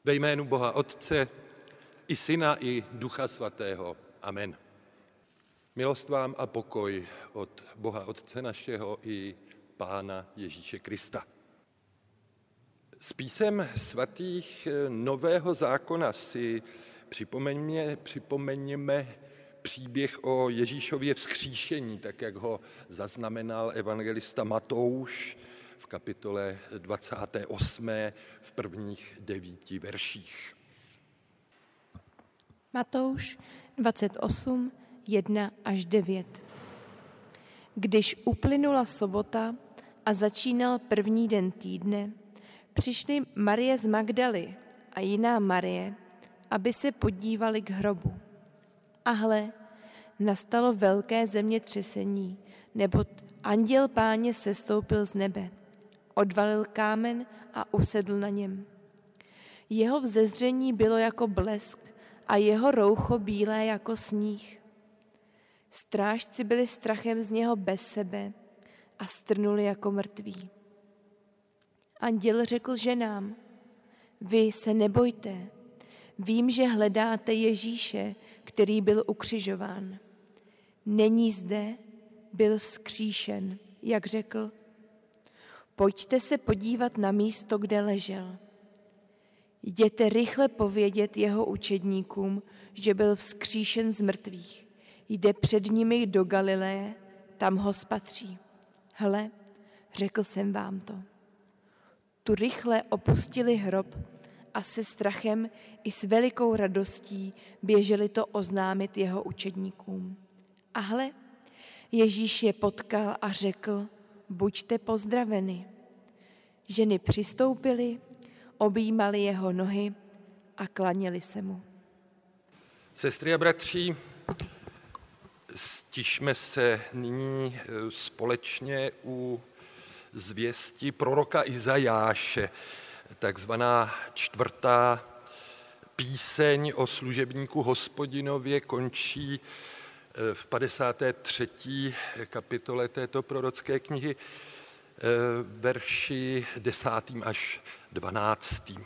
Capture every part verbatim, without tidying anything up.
Ve jménu Boha Otce, i Syna, i Ducha Svatého. Amen. Milost vám a pokoj od Boha Otce našeho i Pána Ježíše Krista. Z písem svatých Nového zákona si připomeňme, připomeňme příběh o Ježíšově vzkříšení, tak jak ho zaznamenal evangelista Matouš v kapitole dvacáté osmé v prvních devíti verších. Matouš dvacet osm, jedna až devět. Když uplynula sobota a začínal první den týdne, přišly Marie z Magdaly a jiná Marie, aby se podívali k hrobu. A hle, nastalo velké zemětřesení, neboť anděl Páně sestoupil z nebe, odvalil kámen a usedl na něm. Jeho vzezření bylo jako blesk a jeho roucho bílé jako sníh. Strážci byli strachem z něho bez sebe a strnuli jako mrtví. Anděl řekl ženám: Vy se nebojte, vím, že hledáte Ježíše, který byl ukřižován. Není zde, byl vzkříšen, jak řekl. Pojďte se podívat na místo, kde ležel. Jděte rychle povědět jeho učedníkům, že byl vzkříšen z mrtvých. Jde před nimi do Galileje, tam ho spatří. Hle, řekl jsem vám to. Tu rychle opustili hrob a se strachem i s velikou radostí běželi to oznámit jeho učedníkům. A hle, Ježíš je potkal a řekl: Buďte pozdraveni. Ženy přistoupily, objímali jeho nohy a klaněli se mu. Sestry a bratři, stišme se nyní společně u zvěsti proroka Izajáše, takzvaná čtvrtá píseň o služebníku Hospodinově končí v padesáté třetí kapitole této prorocké knihy, verši desátým až dvanáctým.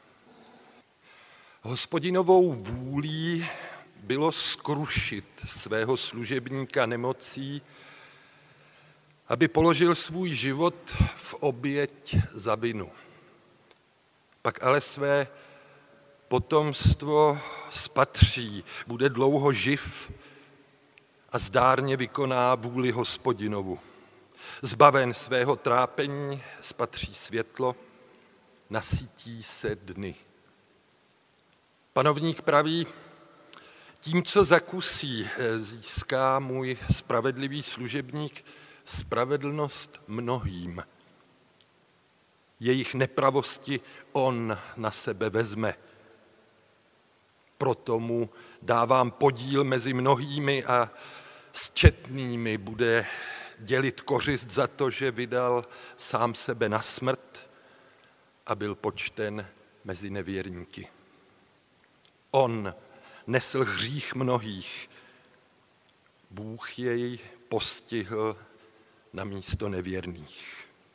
Hospodinovou vůlí bylo skrušit svého služebníka nemocí, aby položil svůj život v oběť za vinu. Pak ale své potomstvo spatří, bude dlouho živ a zdárně vykoná vůli Hospodinovu. Zbaven svého trápení spatří světlo, nasytí se dny. Panovník praví: Tím, co zakusí, získá můj spravedlivý služebník spravedlnost mnohým. Jejich nepravosti on na sebe vezme. Proto mu dávám podíl mezi mnohými a s četnými bude dělit kořist za to, že vydal sám sebe na smrt a byl počten mezi nevěrníky. On nesl hřích mnohých, Bůh jej postihl na místo nevěrných.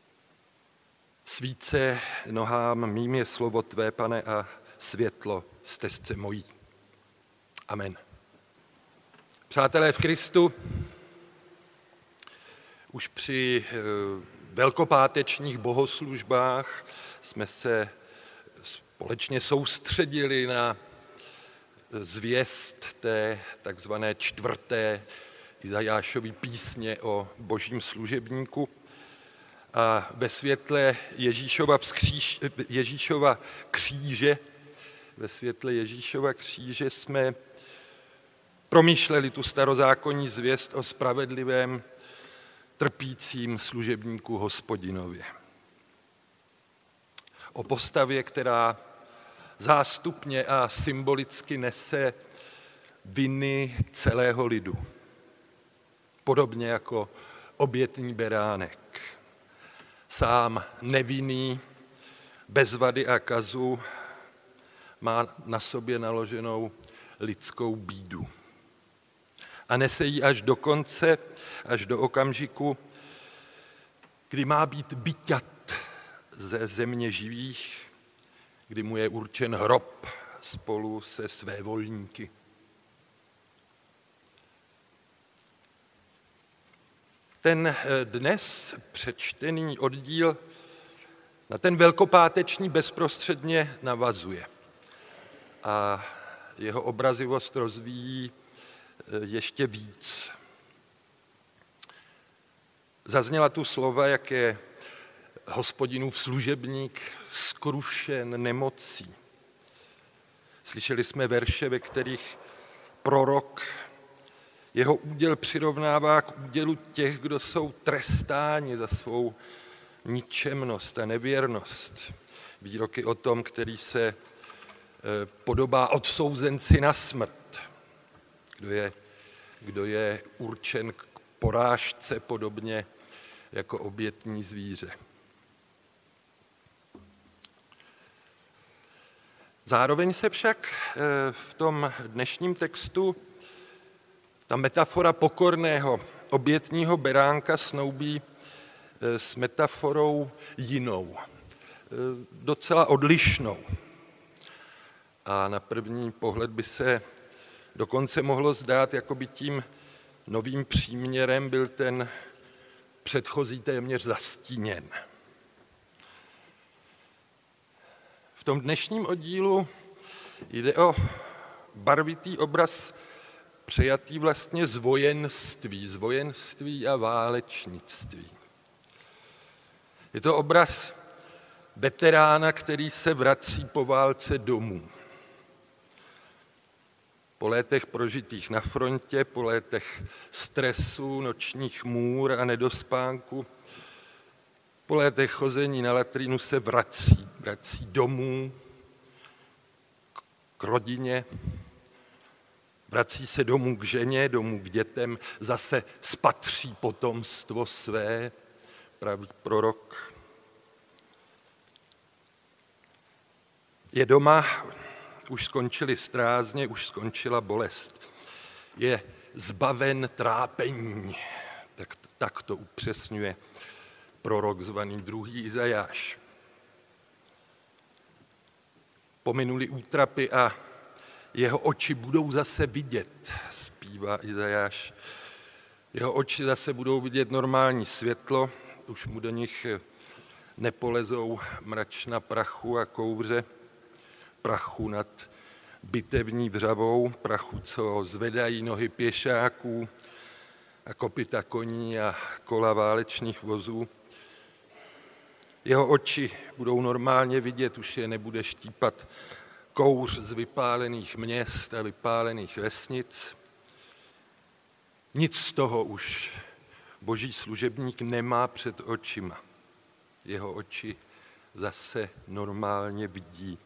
Svíce nohám mým je slovo tvé, Pane, a světlo stezce mojí. Amen. Přátelé v Kristu, už při velkopátečních bohoslužbách jsme se společně soustředili na zvěst té takzvané čtvrté Izajášovy písně o božím služebníku. A ve světle Ježíšova, vzkříž, Ježíšova kříže, ve světle Ježíšova kříže jsme promýšleli tu starozákonní zvěst o spravedlivém trpícím služebníku Hospodinově. O postavě, která zástupně a symbolicky nese viny celého lidu. Podobně jako obětní beránek. Sám nevinný, bez vady a kazu, má na sobě naloženou lidskou bídu. A nese ji až do konce, až do okamžiku, kdy má být vyťat ze země živých, kdy mu je určen hrob spolu se svévolníky. Ten dnes přečtený oddíl na ten velkopáteční bezprostředně navazuje a jeho obrazivost rozvíjí ještě víc. Zazněla tu slova, jak je Hospodinův služebník skrušen nemocí. Slyšeli jsme verše, ve kterých prorok jeho úděl přirovnává k údělu těch, kdo jsou trestáni za svou ničemnost a nevěrnost. Výroky o tom, který se podobá odsouzenci na smrt, kdo je, kdo je určen k porážce podobně jako obětní zvíře. Zároveň se však v tom dnešním textu ta metafora pokorného obětního beránka snoubí s metaforou jinou, docela odlišnou. A na první pohled by se dokonce mohlo zdát, jako by tím novým příměrem byl ten předchozí téměř zastíněn. V tom dnešním oddílu jde o barvitý obraz přejatý vlastně z vojenství, z vojenství a válečnictví. Je to obraz veterána, který se vrací po válce domů. Po létech prožitých na frontě, po létech stresu, nočních můr a nedospánku, po létech chození na latrínu se vrací, vrací domů, k rodině, vrací se domů k ženě, domů k dětem, zase spatří potomstvo své, praví prorok. Je doma, už skončily strázně, už skončila bolest. Je zbaven trápení, tak, tak to upřesňuje prorok zvaný druhý Izajáš. Pominuli útrapy a jeho oči budou zase vidět, zpívá Izajáš. Jeho oči zase budou vidět normální světlo, už mu do nich nepolezou mračna prachu a kouře, prachu nad bitevní vřavou, prachu, co zvedají nohy pěšáků a kopyta koní a kola válečných vozů. Jeho oči budou normálně vidět, už je nebude štípat kouř z vypálených měst a vypálených vesnic. Nic z toho už boží služebník nemá před očima. Jeho oči zase normálně vidí.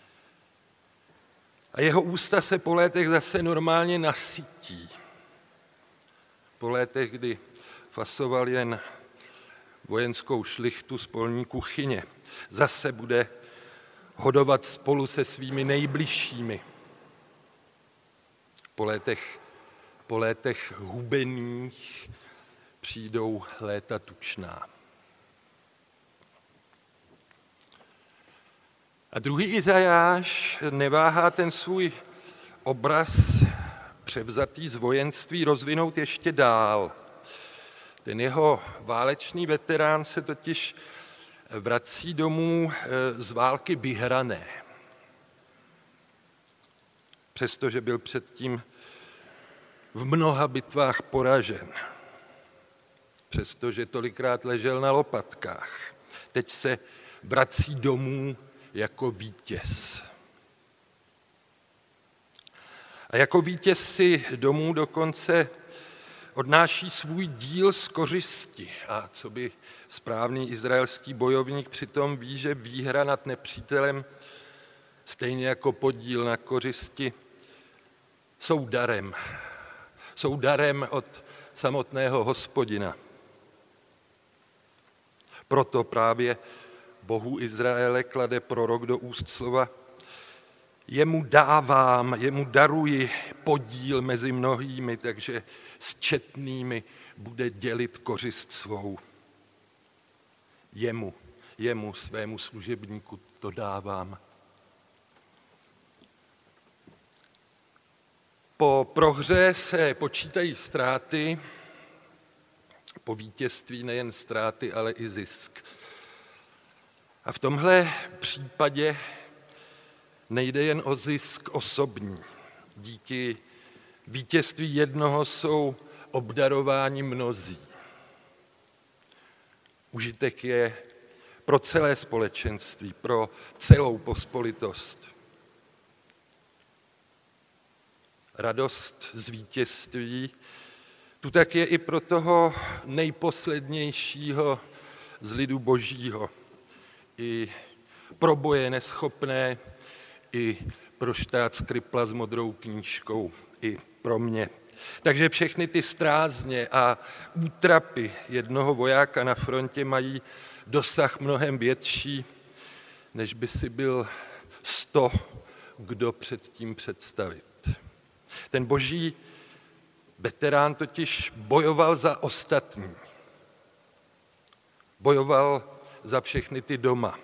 A jeho ústa se po létech zase normálně nasytí. Po létech, kdy fasoval jen vojenskou šlichtu z polní kuchyně, zase bude hodovat spolu se svými nejbližšími. Po létech, po létech hubených přijdou léta tučná. A druhý Izajáš neváhá ten svůj obraz převzatý z vojenství rozvinout ještě dál. Ten jeho válečný veterán se totiž vrací domů z války vyhrané. Přestože byl předtím v mnoha bitvách poražen. Přestože tolikrát ležel na lopatkách. Teď se vrací domů jako vítěz. A jako vítěz si domů dokonce odnáší svůj díl z kořisti. A co by správný izraelský bojovník přitom ví, že výhra nad nepřítelem, stejně jako podíl na kořisti, jsou darem. Jsou darem od samotného Hospodina. Proto právě Bohu Izraele klade prorok do úst slova: jemu dávám, jemu daruji podíl mezi mnohými, takže s četnými bude dělit kořist svou. Jemu, jemu, svému služebníku to dávám. Po prohře se počítají ztráty, po vítězství nejen ztráty, ale i zisk. A v tomhle případě nejde jen o zisk osobní. Díky vítězství jednoho jsou obdarováni mnozí. Užitek je pro celé společenství, pro celou pospolitost. Radost z vítězství tu tak je i pro toho nejposlednějšího z lidu božího, i pro boje neschopné, i pro štát Skripla s modrou knížkou, i pro mě. Takže všechny ty strázně a útrapy jednoho vojáka na frontě mají dosah mnohem větší, než by si byl sto kdo předtím představit. Ten boží veterán totiž bojoval za ostatní. Bojoval za všechny ty doma.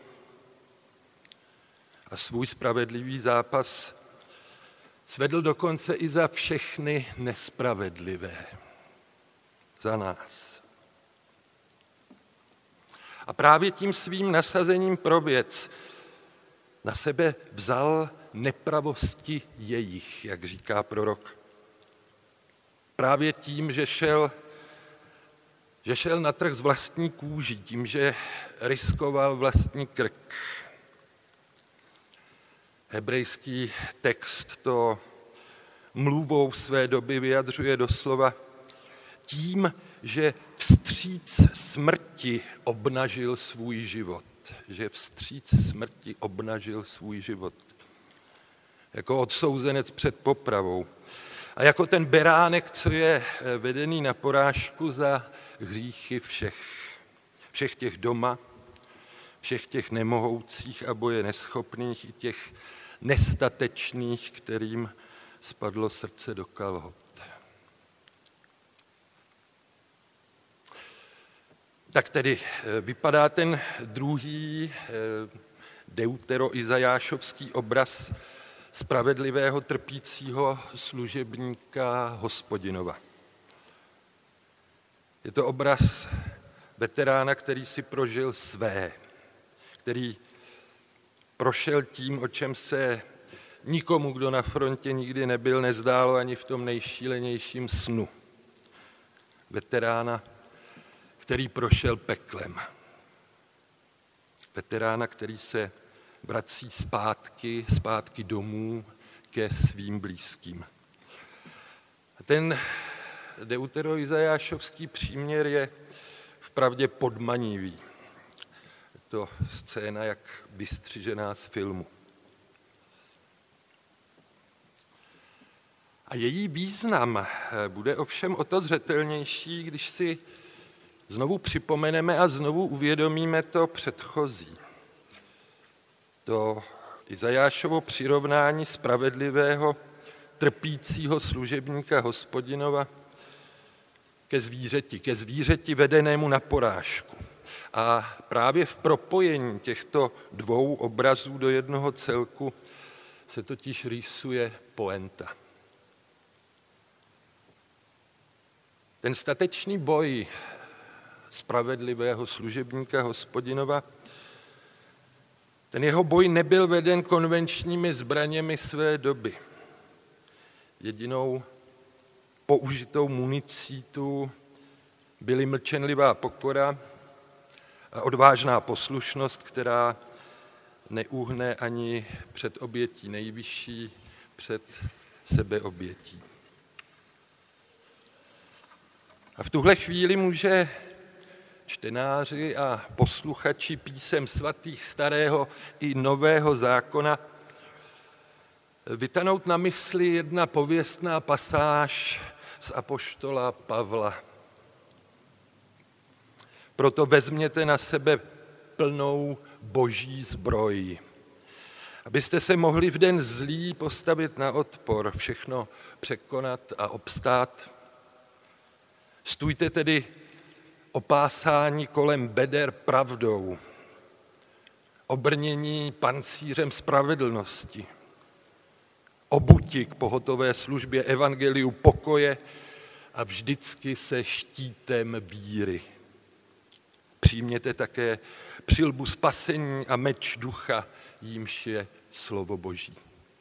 A svůj spravedlivý zápas svedl dokonce i za všechny nespravedlivé. Za nás. A právě tím svým nasazením pro věc na sebe vzal nepravosti jejich, jak říká prorok. Právě tím, že šel, že šel na trh z vlastní kůží, tím, že riskoval vlastní krk. Hebrejský text to mluvou své doby vyjadřuje doslova tím, že vstříc smrti obnažil svůj život. Že vstříc smrti obnažil svůj život. Jako odsouzenec před popravou. A jako ten beránek, co je vedený na porážku za hříchy všech. Všech těch doma, všech těch nemohoucích a boje neschopných, i těch nestatečných, kterým spadlo srdce do kalhot. Tak tedy vypadá ten druhý deutero-izajášovský obraz spravedlivého trpícího služebníka Hospodinova. Je to obraz veterána, který si prožil své, který prošel tím, o čem se nikomu, kdo na frontě nikdy nebyl, nezdálo ani v tom nejšílenějším snu. Veterána, který prošel peklem. Veterána, který se vrací zpátky, zpátky domů ke svým blízkým. A ten deutero-izajášovský příměr je vpravdě podmanivý. Je to scéna jak vystřižená z filmu. A její význam bude ovšem o to zřetelnější, když si znovu připomeneme a znovu uvědomíme to předchozí. To Izajášovo přirovnání spravedlivého, trpícího služebníka Hospodinova ke zvířeti, ke zvířeti vedenému na porážku. A právě v propojení těchto dvou obrazů do jednoho celku se totiž rýsuje poenta. Ten statečný boj spravedlivého služebníka Hospodinova, ten jeho boj nebyl veden konvenčními zbraněmi své doby. Jedinou použitou municí tu byly mlčenlivá pokora a odvážná poslušnost, která neuhne ani před obětí nejvyšší, před sebeobětí. A v tuhle chvíli může čtenáři a posluchači písem svatých starého i nového zákona vytanout na mysli jedna pověstná pasáž z apoštola Pavla. Proto vezměte na sebe plnou boží zbroj, abyste se mohli v den zlý postavit na odpor, všechno překonat a obstát. Stůjte tedy opásání kolem beder pravdou, obrnění pancířem spravedlnosti, obuti k pohotové službě evangeliu pokoje a vždycky se štítem víry. Přijměte také přilbu spasení a meč ducha, jímž je slovo Boží.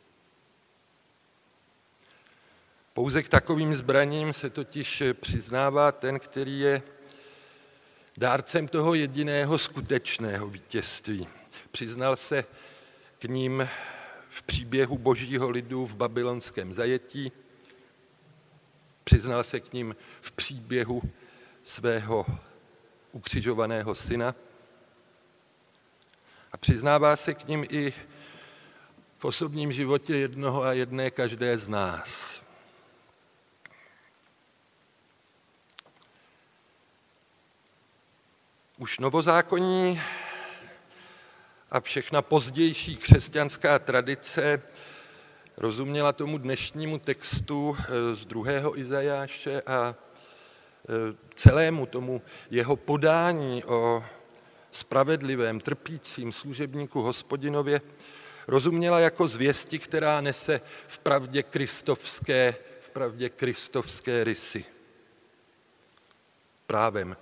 Pouze k takovým zbraním se totiž přiznává ten, který je dárcem toho jediného skutečného vítězství. Přiznal se k ním v příběhu božího lidu v babylonském zajetí, přiznal se k ním v příběhu svého ukřižovaného syna a přiznává se k ním i v osobním životě jednoho a jedné každé z nás. Už novozákonní a všechna pozdější křesťanská tradice rozuměla tomu dnešnímu textu z druhého Izajáše a celému tomu jeho podání o spravedlivém, trpícím služebníku Hospodinově rozuměla jako zvěsti, která nese v pravdě kristovské, v pravdě kristovské rysy. Právem.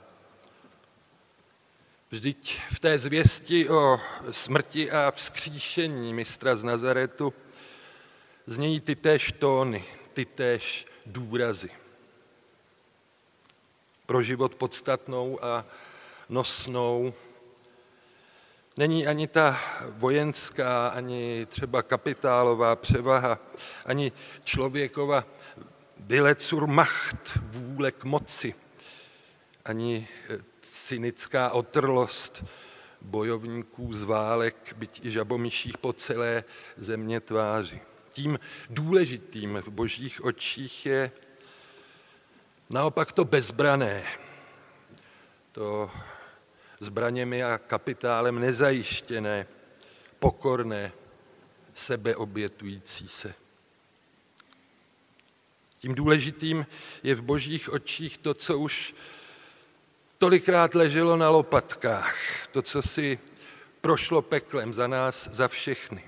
Vždyť v té zvěsti o smrti a vzkříšení mistra z Nazaretu znějí tytéž tóny, tytéž důrazy. Pro život podstatnou a nosnou není ani ta vojenská, ani třeba kapitálová převaha, ani člověkova Willezur Macht, vůle k moci, ani cynická otrlost bojovníků z válek, byť i žabomyších po celé země tváři. Tím důležitým v božích očích je naopak to bezbrané, to zbraněmi a kapitálem nezajištěné, pokorné, sebeobětující se. Tím důležitým je v božích očích to, co už tolikrát leželo na lopatkách, to, co si prošlo peklem za nás, za všechny.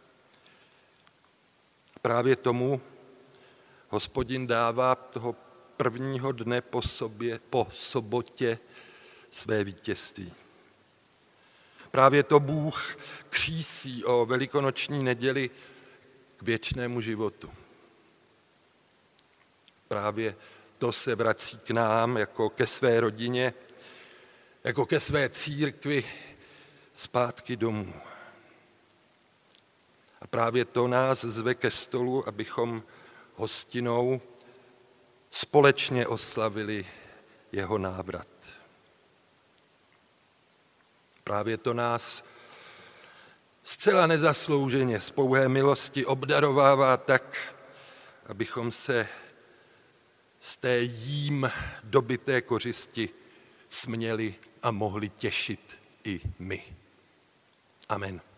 Právě tomu Hospodin dává toho prvního dne po, sobě, po sobotě své vítězství. Právě to Bůh křísí o velikonoční neděli k věčnému životu. Právě to se vrací k nám jako ke své rodině, jako ke své církvi zpátky domů. A právě to nás zve ke stolu, abychom hostinou společně oslavili jeho návrat. Právě to nás zcela nezaslouženě z pouhé milosti obdarovává tak, abychom se z té jím dobyté kořisti směli a mohli těšit i my. Amen.